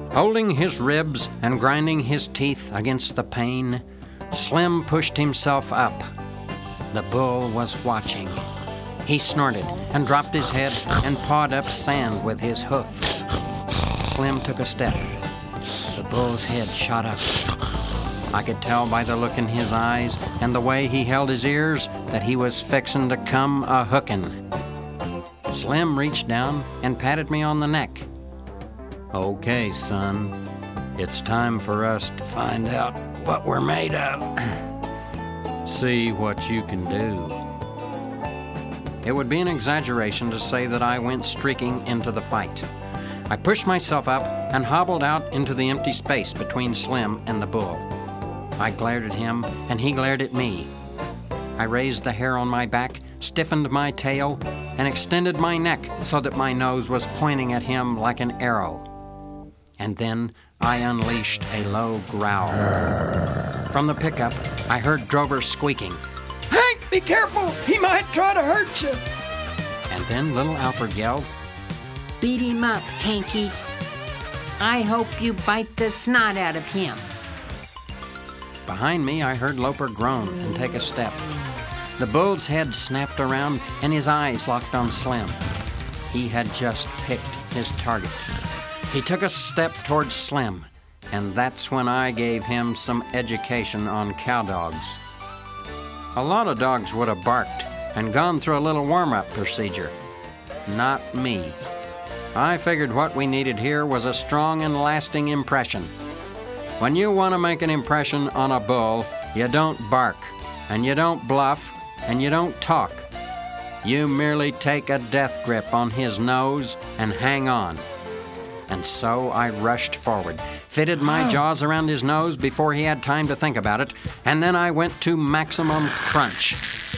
Holding his ribs and grinding his teeth against the pain, Slim pushed himself up. The bull was watching. He snorted and dropped his head and pawed up sand with his hoof. Slim took a step. The bull's head shot up. I could tell by the look in his eyes and the way he held his ears that he was fixin' to come a-hookin'. Slim reached down and patted me on the neck. "Okay, son, it's time for us to find out what we're made of. See what you can do." It would be an exaggeration to say that I went streaking into the fight. I pushed myself up and hobbled out into the empty space between Slim and the bull. I glared at him, and he glared at me. I raised the hair on my back, stiffened my tail, and extended my neck so that my nose was pointing at him like an arrow. And then I unleashed a low growl. From the pickup, I heard Drover squeaking, "Hank, be careful! He might try to hurt you!" And then little Alfred yelled, "Beat him up, Hanky. I hope you bite the snot out of him." Behind me, I heard Loper groan and take a step. The bull's head snapped around and his eyes locked on Slim. He had just picked his target. He took a step towards Slim, and that's when I gave him some education on cowdogs. A lot of dogs would have barked and gone through a little warm-up procedure. Not me. I figured what we needed here was a strong and lasting impression. When you want to make an impression on a bull, you don't bark, and you don't bluff, and you don't talk. You merely take a death grip on his nose and hang on. And so I rushed forward, fitted my jaws around his nose before he had time to think about it, and then I went to maximum crunch.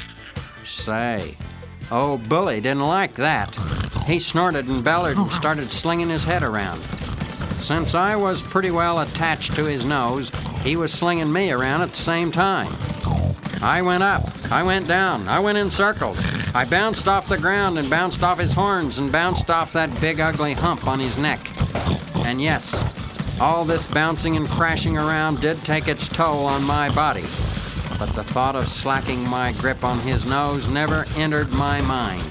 Say, old Bully didn't like that. He snorted and bellowed and started slinging his head around. Since I was pretty well attached to his nose, he was slinging me around at the same time. I went up, I went down, I went in circles. I bounced off the ground and bounced off his horns and bounced off that big ugly hump on his neck. And yes, all this bouncing and crashing around did take its toll on my body. But the thought of slacking my grip on his nose never entered my mind.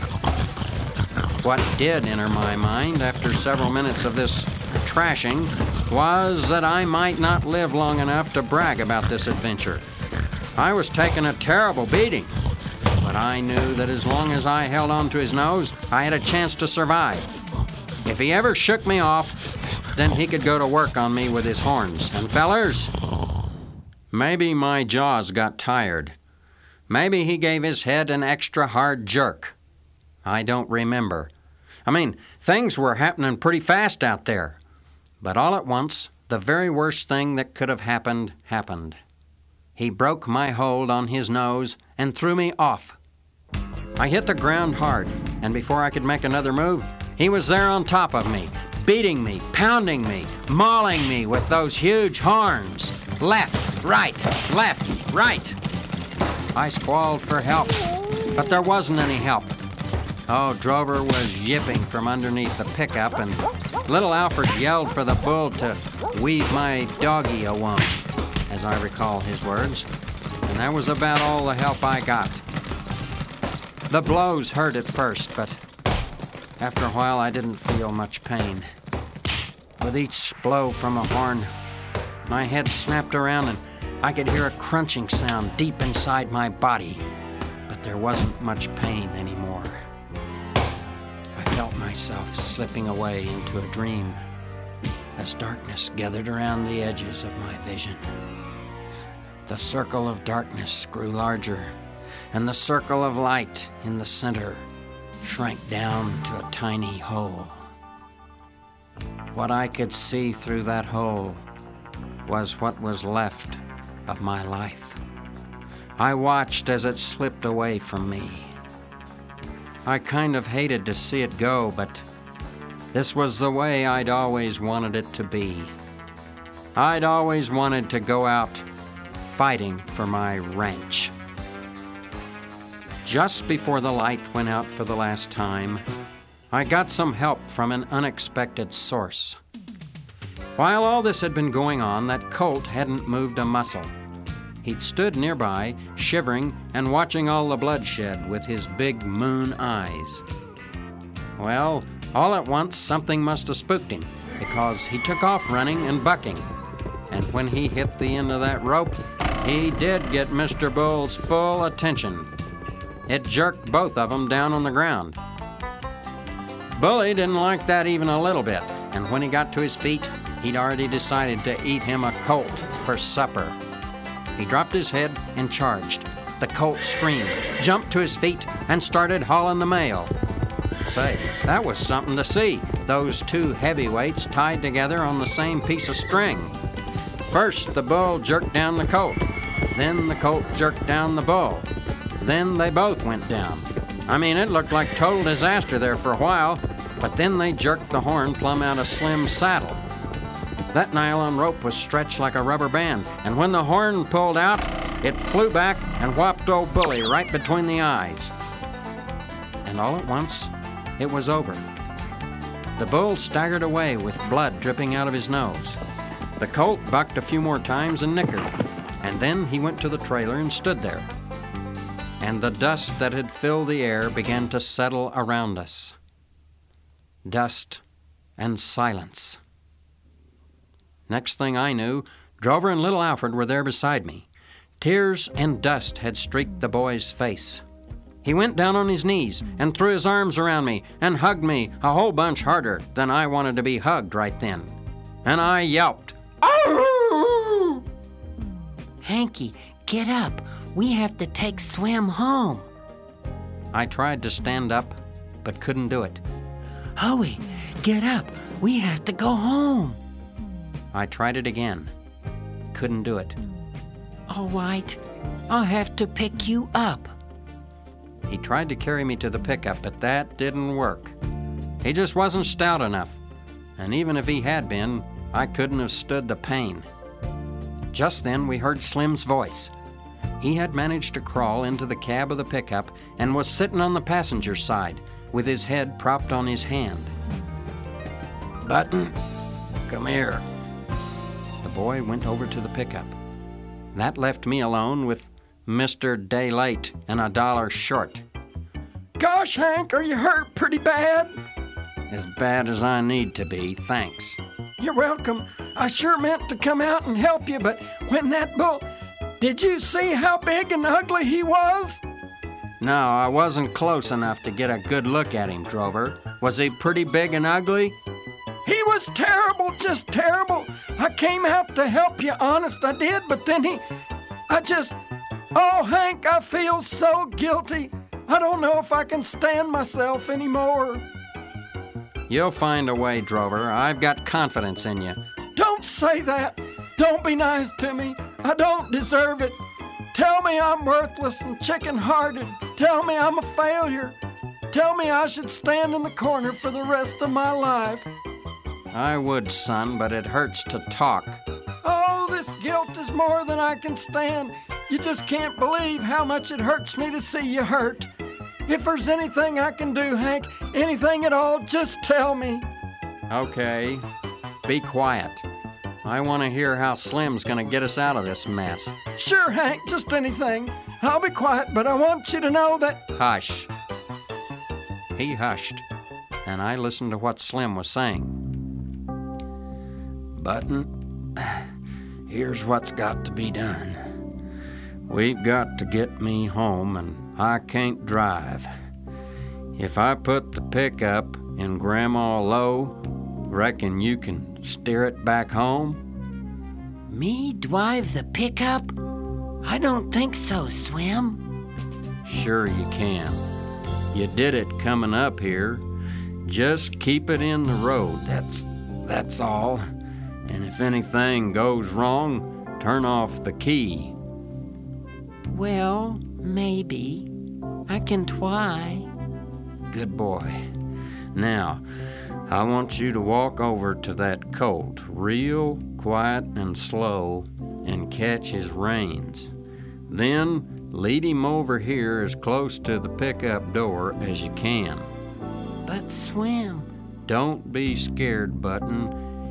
What did enter my mind after several minutes of this trashing was that I might not live long enough to brag about this adventure. I was taking a terrible beating, but I knew that as long as I held on to his nose, I had a chance to survive. If he ever shook me off, then he could go to work on me with his horns. And fellers, maybe my jaws got tired. Maybe he gave his head an extra hard jerk. I don't remember. I mean, things were happening pretty fast out there. But all at once, the very worst thing that could have happened, happened. He broke my hold on his nose and threw me off. I hit the ground hard, and before I could make another move, he was there on top of me, beating me, pounding me, mauling me with those huge horns. Left, right, left, right. I squalled for help, but there wasn't any help. Oh, Drover was yipping from underneath the pickup, and little Alfred yelled for the bull to weave my doggy a one, as I recall his words, and that was about all the help I got. The blows hurt at first, but after a while I didn't feel much pain. With each blow from a horn, my head snapped around and I could hear a crunching sound deep inside my body, but there wasn't much pain anymore. I felt myself slipping away into a dream as darkness gathered around the edges of my vision. The circle of darkness grew larger, and the circle of light in the center shrank down to a tiny hole. What I could see through that hole was what was left of my life. I watched as it slipped away from me. I kind of hated to see it go, but this was the way I'd always wanted it to be. I'd always wanted to go out fighting for my ranch. Just before the light went out for the last time, I got some help from an unexpected source. While all this had been going on, that colt hadn't moved a muscle. He'd stood nearby, shivering and watching all the bloodshed with his big moon eyes. Well, all at once something must have spooked him, because he took off running and bucking. And when he hit the end of that rope, he did get Mr. Bull's full attention. It jerked both of them down on the ground. Bully didn't like that even a little bit, and when he got to his feet, he'd already decided to eat him a colt for supper. He dropped his head and charged. The colt screamed, jumped to his feet, and started hauling the mail. Say, that was something to see, those two heavyweights tied together on the same piece of string. First, the bull jerked down the colt. Then the colt jerked down the bull. Then they both went down. I mean, it looked like total disaster there for a while, but then they jerked the horn plumb out of Slim's saddle. That nylon rope was stretched like a rubber band, and when the horn pulled out, it flew back and whopped old Bully right between the eyes. And all at once, it was over. The bull staggered away with blood dripping out of his nose. The colt bucked a few more times and nickered, and then he went to the trailer and stood there. And the dust that had filled the air began to settle around us. Dust and silence. Next thing I knew, Drover and little Alfred were there beside me. Tears and dust had streaked the boy's face. He went down on his knees and threw his arms around me and hugged me a whole bunch harder than I wanted to be hugged right then. And I yelped, "Oh!" Hanky, get up. We have to take Swim home. I tried to stand up, but couldn't do it. Hoey, get up. We have to go home. I tried it again. Couldn't do it. All right. I'll have to pick you up. He tried to carry me to the pickup, but that didn't work. He just wasn't stout enough. And even if he had been, I couldn't have stood the pain. Just then, we heard Slim's voice. He had managed to crawl into the cab of the pickup and was sitting on the passenger side with his head propped on his hand. "Button, come here." The boy went over to the pickup. That left me alone with Mr. Day Late and $1 short. "Gosh, Hank, are you hurt pretty bad?" "As bad as I need to be, thanks." "You're welcome. I sure meant to come out and help you, but when that bull... Did you see how big and ugly he was?" No, I wasn't close enough to get a good look at him, Drover. Was he pretty big and ugly? "He was terrible, just terrible. I came out to help you, honest I did, but then Oh, Hank, I feel so guilty. I don't know if I can stand myself anymore." You'll find a way, Drover. I've got confidence in you. "Don't say that. Don't be nice to me. I don't deserve it. Tell me I'm worthless and chicken-hearted. Tell me I'm a failure. Tell me I should stand in the corner for the rest of my life." I would, son, but it hurts to talk. "Oh, this guilt is more than I can stand. You just can't believe how much it hurts me to see you hurt. If there's anything I can do, Hank, anything at all, just tell me." Okay, be quiet. I want to hear how Slim's going to get us out of this mess. "Sure, Hank, just anything. I'll be quiet, but I want you to know that..." Hush. He hushed, and I listened to what Slim was saying. "Button, here's what's got to be done. We've got to get me home, and I can't drive. If I put the pickup in Grandma Low, reckon you can steer it back home?" Me drive the pickup? I don't think so, Swim. Sure you can. You did it coming up here. Just keep it in the road, that's all. And if anything goes wrong, turn off the key." Well, maybe. I can try. Good boy. Now, I want you to walk over to that colt real quiet and slow and catch his reins. Then lead him over here as close to the pickup door as you can. But Swim... Don't be scared, Button.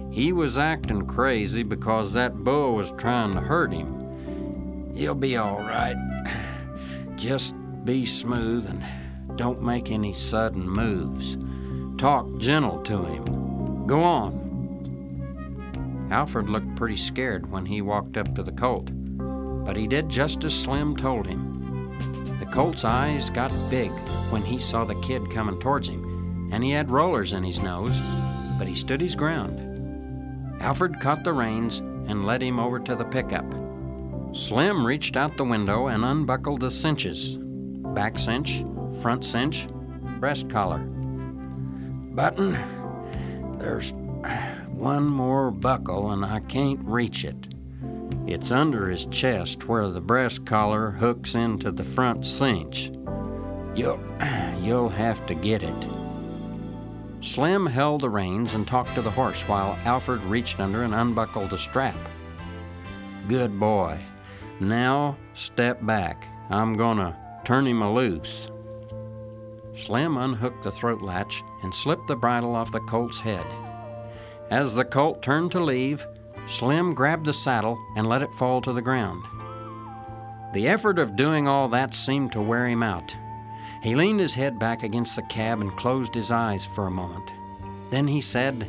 He was acting crazy because that bull was trying to hurt him. He'll be all right. Just be smooth and don't make any sudden moves. Talk gentle to him. Go on. Alfred looked pretty scared when he walked up to the colt, but he did just as Slim told him. The colt's eyes got big when he saw the kid coming towards him, and he had rollers in his nose, but he stood his ground. Alfred caught the reins and led him over to the pickup. Slim reached out the window and unbuckled the cinches: back cinch, front cinch, breast collar. Button, there's one more buckle and I can't reach it. It's under his chest where the breast collar hooks into the front cinch. You'll have to get it. Slim held the reins and talked to the horse while Alfred reached under and unbuckled the strap. Good boy. Now step back. I'm gonna turn him loose. Slim unhooked the throat latch and slipped the bridle off the colt's head. As the colt turned to leave, Slim grabbed the saddle and let it fall to the ground. The effort of doing all that seemed to wear him out. He leaned his head back against the cab and closed his eyes for a moment. Then he said,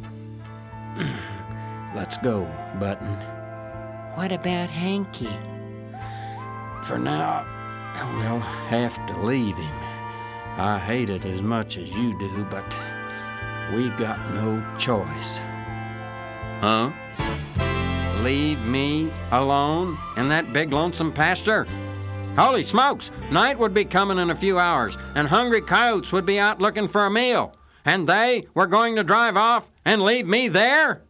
"Let's go, Button." What about Hanky? For now, we'll have to leave him. I hate it as much as you do, but we've got no choice. Huh? Leave me alone in that big lonesome pasture? Holy smokes! Night would be coming in a few hours, and hungry coyotes would be out looking for a meal. And they were going to drive off and leave me there?